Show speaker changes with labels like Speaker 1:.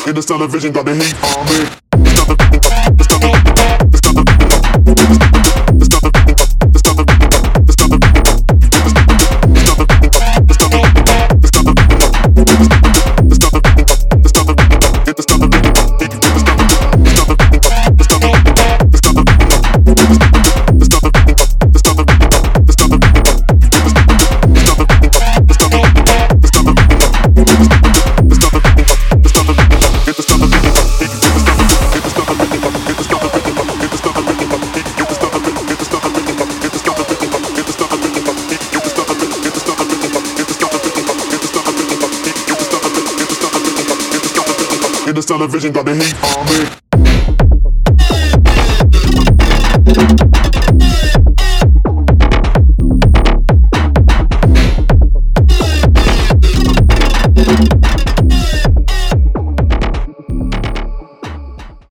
Speaker 1: In this television, got the heat on me. In this television, got the heat on me.